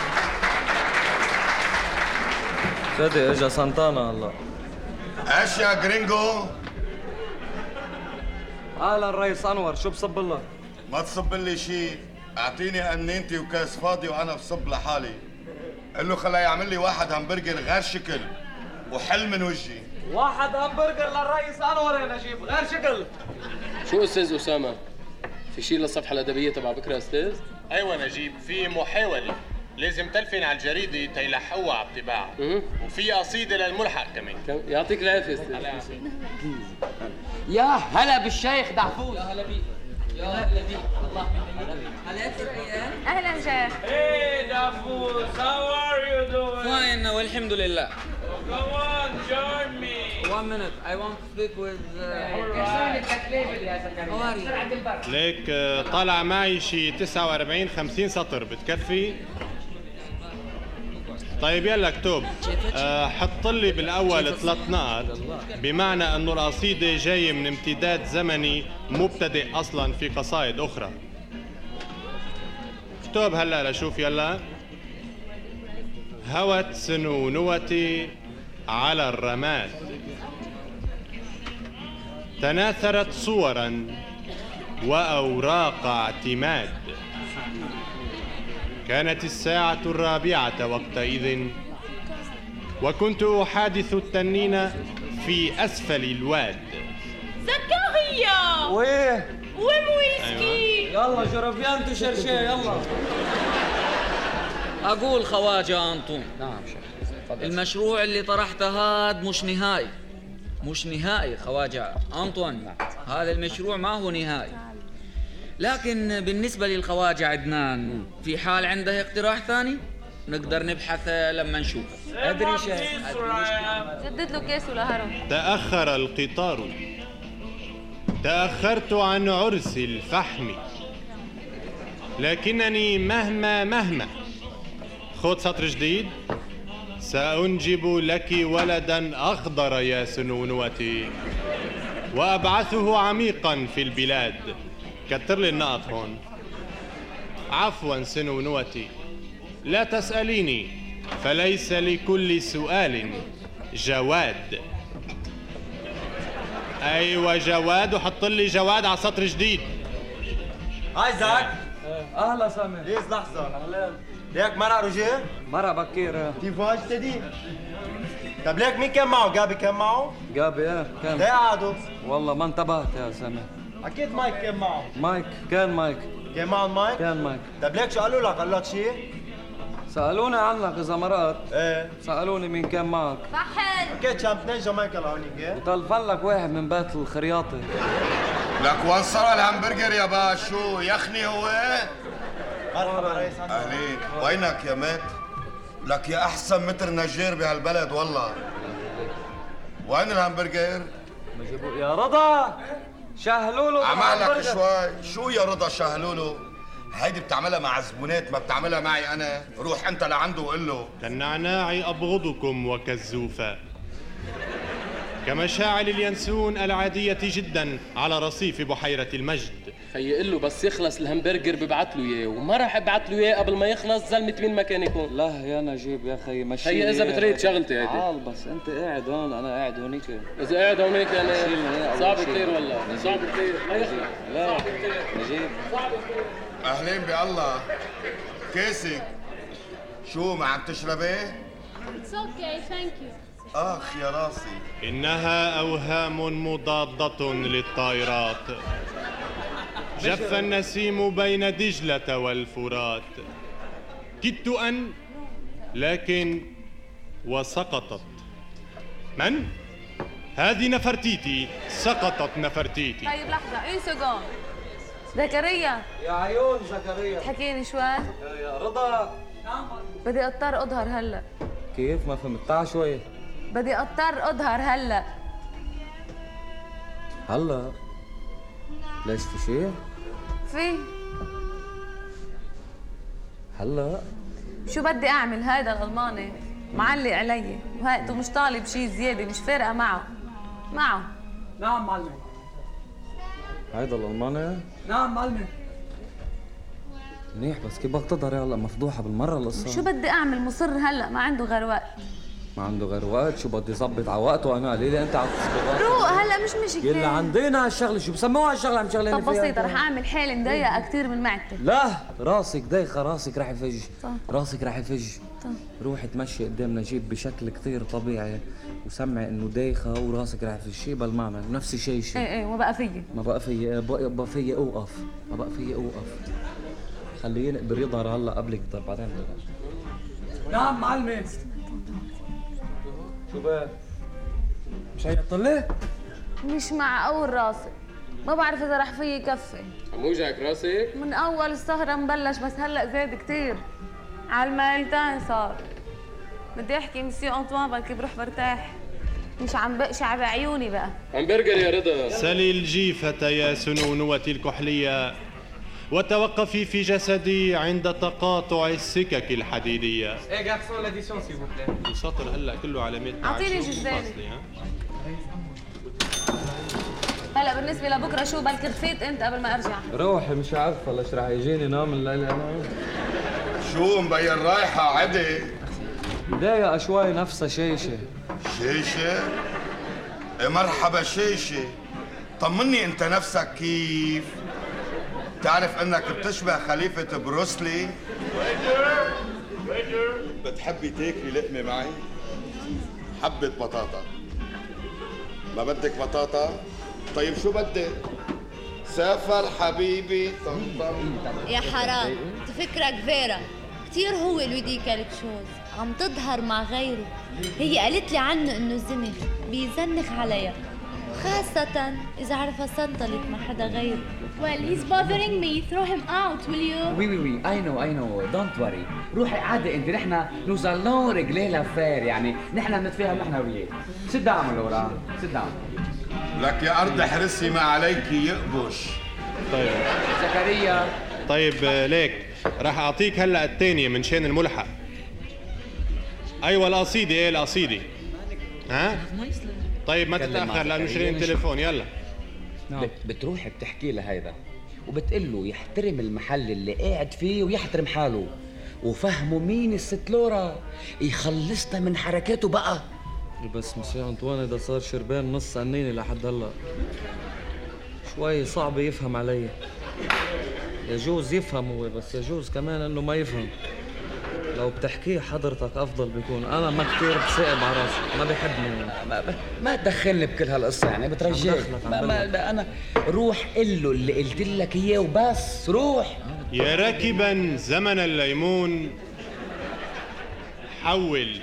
فادي اجا سانتانا هلا. ايش يا جرينجو؟ اهلا الرئيس انور، شو بصب لك؟ ما تصب لي شيء، اعطيني قنينتي وكاس فاضي وانا بصب لحالي. قل له خليه يعمل لي واحد همبرجر غير شكل وحل من وجهي. واحد همبرجر للرئيس انور يا نجيب غير شكل. شو استاذ اسامه؟ في شيء للصفحه الادبيه تبع بكره استاذ؟ ايوه نجيب، في محاولة لازم تلفن على الجريدة تيلحقوها على الطباعة، وفي قصيدة للملحق كمان. يعطيك العافية استاذ. يا هلا بالشيخ دعفوس. يا هلا بيك. يا هلا بيك. الله يحفظك. هلا ريان. اهلا شيخ. Hey دافوس, how are you doing? Fine, والحمد لله. Come on, join me. One minute, I want to speak with. ليك طالع معي شي تسعة وأربعين خمسين سطر، بتكفي؟ طيب يلا اكتب. أه حط لي بالاول ثلاث نقط، بمعنى انه القصيده جايه من امتداد زمني مبتدئ اصلا في قصائد اخرى. اكتب هلا لشوف يلا. هوت سنونوتي على الرماد، تناثرت صورا واوراق اعتماد، كانت الساعة الرابعة وقتئذ، وكنت أحادث التنين في أسفل الواد. زكريا. ويه؟ وين ويسكي؟ يلا جربيان تشرشي يلا. أقول خواجة أنطون. نعم شيخ. المشروع اللي طرحته هاد مش نهائي. مش نهائي خواجة أنطون. هذا المشروع ما هو نهائي. لكن بالنسبة للخواجة عدنان، في حال عنده اقتراح ثاني نقدر نبحثه لما نشوف. أدري شيء. جدد له كيسه لهرب. تأخر القطار، تأخرت عن عرس الفحم، لكنني مهما مهما. خذ سطر جديد. سأنجب لك ولدا أخضر يا سنونوتي، وأبعثه عميقا في البلاد. كتر لي النقط هون. عفوا سنونوتي، لا تسأليني، فليس لكل سؤال جواد. ايوه جواد، وحط لي جواد على سطر جديد. هاي زاك. اهلا سامي. ليش لحظة؟ ليك مرة رجع؟ مرة بكير. تيفاج تدي. طب ليك مين كان معه؟ جابي كان معه؟ جابي ايه كان. ليه قعدوا؟ والله ما انتبهت يا سامي. اكيد مايك كان معه. مايك كان مايك. كان معه المايك؟ كان مايك. طب ليك شو قالوا لك؟ قالوا لك شيء؟ سألوني عنك إذا مرات. ايه. سألوني مين كان معك. فحل. اكيد شام اثنين جامايكا لهونيك. وطلفن لك واحد من بيت الخرياطي. لك وين صار الهمبرجر يا باش؟ شو يخني هو؟ مرحبا رئيس. اهلين، وينك يا مات؟ لك يا احسن متر نجار بهالبلد والله. وين الهمبرجر؟ يا رضا شهلولو عمالك شوي. شو يا رضا شهلولو؟ هيدي بتعملها مع زبونات، ما بتعملها معي انا. روح انت لعنده وقول له كالنعناع ابغضكم وكالزوفاء، كمشاعل اليانسون العادية جدا على رصيف بحيرة المجد. خيي قل له بس يخلص الهمبرجر ببعت له اياه، وما راح ابعت له اياه قبل ما يخلص زلمة مين ما كان يكون. لا يا نجيب يا خي مشي. هي اذا بتريد شغلتي هيدي. تعال بس انت قاعد هون انا قاعد هونيك. اذا قاعد هونيك انا صعب كثير والله، صعب كثير. لا نجيب اهلين بالله. كيسك شو ما عم تشربي؟ It's okay, thank you. اخ يا راسي. إنها أوهام مضادة للطائرات. جف النسيم بين دجلة والفرات. كدت أن لكن وسقطت. من؟ هذه نفرتيتي، سقطت نفرتيتي. طيب لحظة، ايه سكون. زكريا يا عيون زكريا تحكيني شوي. يا رضا بدي اضطر اظهر هلا. كيف ما فهمت؟ تعال شوي. بدي اضطر اظهر هلا. هلا ليش في شيء؟ في هلا شو بدي اعمل؟ هيدا الالماني معلق علي وهيئته مش طالب شيء زياده، مش فارقه معه معه. نعم معلمة. هيدا الالماني؟ نعم معلمة. منيح بس كيف بدك تظهري هلا؟ مفضوحه بالمره القصه. شو بدي اعمل؟ مصر هلا ما عنده غير وقت. ما عنده غير وقت؟ شو بدي ظبط على وقته انا؟ ليه انت عم تظبط؟ روق هلا مش مشكله. يلا عندنا هالشغله شو بسموها هالشغله عم شغلين فيها؟ طب بسيطه، رح اعمل حالي مضيقه كثير من معدتي. لا راسك ضيقه، راسك رح يفج. طب. راسك رح يفج. طب. روحي تمشي قدام نجيب بشكل كثير طبيعي وسمعي انه دايخه وراسك رح يفج. شيء بالمعنى نفس الشيء شيء. ايه ايه ما بقى فيي. ما بقى فيي بقى فيي اوقف. ما بقى فيي اوقف. خليه ينقبر يظهر هلا قبلك. طيب بعدين نعم معلمة. شو بقى؟ مش هيطلع؟ مش معقول راسي، ما بعرف اذا رح فيي كفي. عم وجعك راسك؟ من اول السهره مبلش بس هلا زاد كثير. على الميلتين صار. بدي احكي مسيو انطوان بلكي بروح برتاح. مش عم بقشع بعيوني بقى. همبرجر يا رضا. سلي الجيفة يا سنونوة الكحلية وتوقفي في جسدي عند تقاطع السكك الحديدية. ايه جارسون لاديسيون سي فو بلي. السطر هلا كله علامات تعجب. اعطيني جزاني. هلا بالنسبه لبكره شو بلكي رفيت انت قبل ما ارجع؟ روحي مش عارفه ليش رح يجيني نام الليله انا. شو مبين رايحة عدي؟ ضايقه شوي نفسها شيشه. شيشة؟ إيه مرحبا شيشة. طمني انت نفسك كيف؟ تعرف انك بتشبه خليفة بروسلي؟ بتحبي تاكلي لقمة معي؟ حبة بطاطا. ما بدك بطاطا؟ طيب شو بدك؟ سافر حبيبي طمطم. يا حرام تفكرك فيرا كتير هو لويدي كالكشوز عم تظهر مع غيره. هي قالت لي عنه انه زنخ بيزنخ عليها، خاصة إذا عرفها سنطلت مع حدا غيره. Well, he's bothering me. Throw him out, will you? وي وي وي I know I know don't worry. روحي عادي انت، نحن nous allons régler l'affaire، يعني نحن بنتفاهم نحن وياه. sit down لورا sit down. لك يا أرض حرسي ما عليك يقبش. طيب زكريا. طيب ليك راح اعطيك هلا الثانية من شان الملحق. ايوه القصيدة. ايه القصيدة؟ ها؟ طيب ما تتأخر لأنه شغلين تليفون. يلا. بت بتروحي بتحكي له هيدا وبتقول له يحترم المحل اللي قاعد فيه ويحترم حاله، وفهموا مين الست لورا يخلصنا من حركاته بقى. بس مسيو انطوان اذا صار شربان نص قنيني لحد هلا شوي صعب يفهم علي. يجوز يفهم هو بس يجوز كمان انه ما يفهم. لو بتحكيه حضرتك افضل بيكون. انا ما كثير بسائب على راسي، ما بحبني. ما, ما تدخلني بكل هالقصه يعني بترجاك. ما, ما انا روح قل له اللي قلت لك اياه وبس. روح. يا راكبا زمن الليمون حول،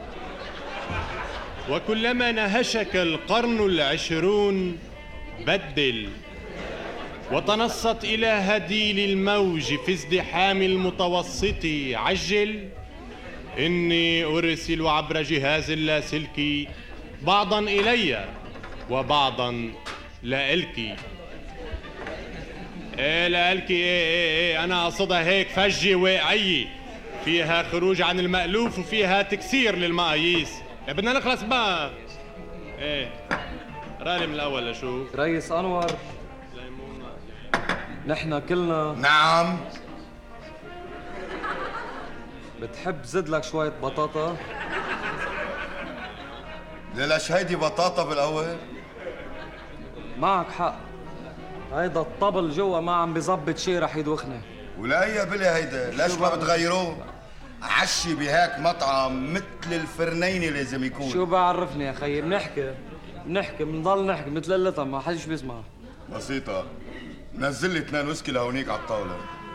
وكلما نهشك القرن العشرون بدل، وتنصت إلى هديل الموج في ازدحام المتوسط عجل. إني أرسل عبر جهاز اللاسلكي بعضا إلي وبعضا لإلك. ايه لقلكي ايه ايه ايه انا قصدها هيك فجة واقعية فيها خروج عن المألوف وفيها تكسير للمقاييس. بدنا نخلص بقى. ايه رالي من الاول لشوف. ريس انور نحن كلنا. نعم. بتحب زد لك شوية بطاطا؟ ليش هيدي بطاطا بالاول؟ معك حق، هيدا الطبل جوا ما عم بيظبط شي رح يدوخنا. ولا يا بلي هيدا ليش ما بتغيروه؟ عشي بهيك مطعم مثل الفرنيني لازم يكون. شو بعرفني يا خيي، بنحكي بنحكي بنضل نحكي مثل اللطم ما حدش بيسمع. بسيطة، نزل لي اثنين ويسكي لهونيك على الطاولة.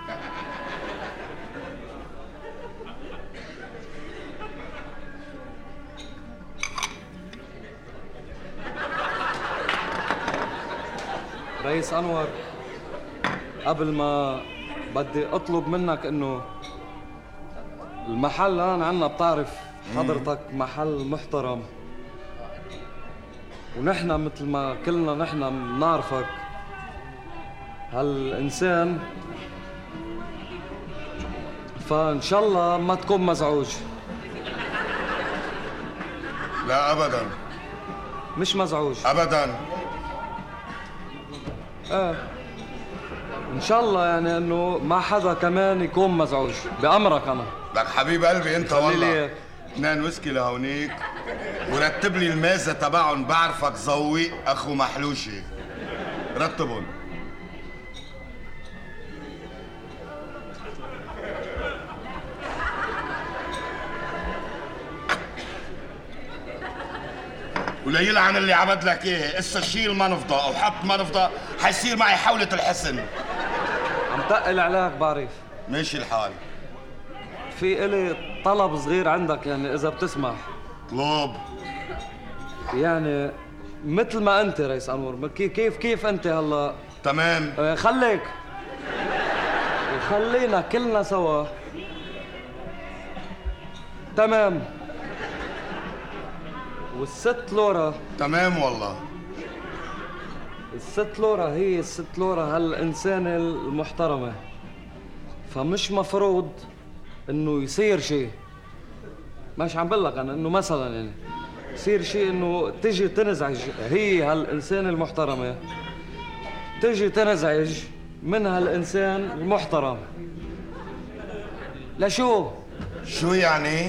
رئيس انور، قبل ما بدي اطلب منك انه المحل هون عنا بتعرف حضرتك محل محترم، ونحن مثل ما كلنا نحن بنعرفك هالإنسان، فإن شاء الله ما تكون مزعوج. لا أبداً. مش مزعوج أبداً. ايه ان شاء الله يعني انه ما حدا كمان يكون مزعوج بأمرك. انا لك حبيب قلبي انت والله. اثنين ويسكي لهونيك ورتب لي الميزه تبعهم، بعرفك ذويق اخو محلوشي. رتبهم. ولا يلعن اللي عبد لك اياه، اسا شيل منفضه او حط منفضه حيصير معي حولة الحسن. عم تقل عليك بعرف. ماشي الحال. في إلي طلب صغير عندك يعني إذا بتسمح. طلب؟ يعني مثل ما أنت رئيس أنور، كيف كيف أنت هلا؟ تمام. خليك خلينا كلنا سوا. تمام. والست لورا. تمام والله. الست لورا هي الست لورا هالإنسانة المحترمة، فمش مفروض إنه يصير شيء. مش عم بقول لك أنا إنه مثلا يعني يصير شيء إنه تجي تنزعج هي هالإنسانة المحترمة، تجي تنزعج من هالإنسان المحترم. لشو؟ شو يعني؟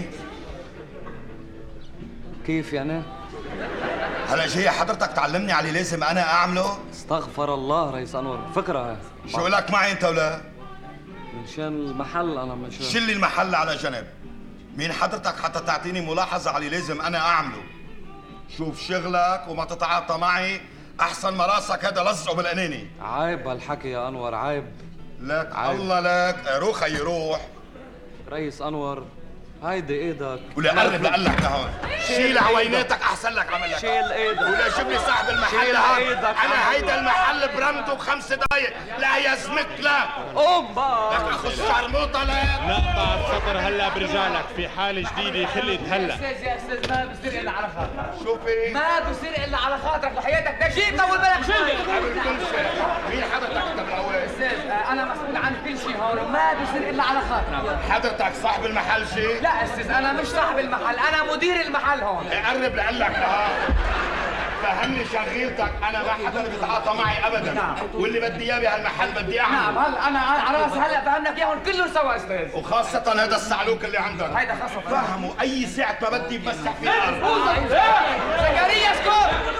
كيف يعني؟ هلا جاي حضرتك تعلمني على اللي لازم انا اعمله؟ استغفر الله رئيس انور، فكرة. شو لك معي انت ولا؟ منشان المحل انا منشان. شيل لي المحل على جنب. مين حضرتك حتى تعطيني ملاحظة على اللي لازم انا اعمله؟ شوف شغلك وما تتعاطى معي، احسن ما راسك هذا لزقه بالاناني. عيب هالحكي يا انور، عيب. لك عيب. الله لك، روح خي روح. رئيس انور هيدي ايدك. ولا قرب لقلك لهون. شيل عويناتك احسن لك عمل لك. شيل ايدك. ولا جيب لي صاحب المحل. شيل ايدك. انا هيدا المحل برمته بخمس دقايق. لا يا زمك لا. قوم بقى. لك اخو الشرموطه لا. نقطع السطر هلا برجالك في حالة جديدة خلت هلا. استاذ يا استاذ ما بصير الا على خاطرك. شو في؟ ما بصير الا على خاطرك وحياتك ده جيب طول بالك شيل. قبل كل شيء. مين حضرتك انت بالاول؟ استاذ انا مسؤول عن كل شيء هون وما بصير الا على خاطرك. حضرتك صاحب المحل شيء؟ لا استاذ انا مش صاحب المحل، انا مدير المحل هون. قرب لقلك لها. فهمني شغيلتك، انا ما حدا بيتعاطى معي ابدا. نعم. واللي بدي اياه بهالمحل بدي اعمله. نعم هلا انا على راسي هلا فهمناك اياهم كلهم سوا استاذ. وخاصة هذا الصعلوك اللي عندك. هيدا خاصة فهموا اي ساعة ما بدي بمسح فيه الارض. زكريا اسكت.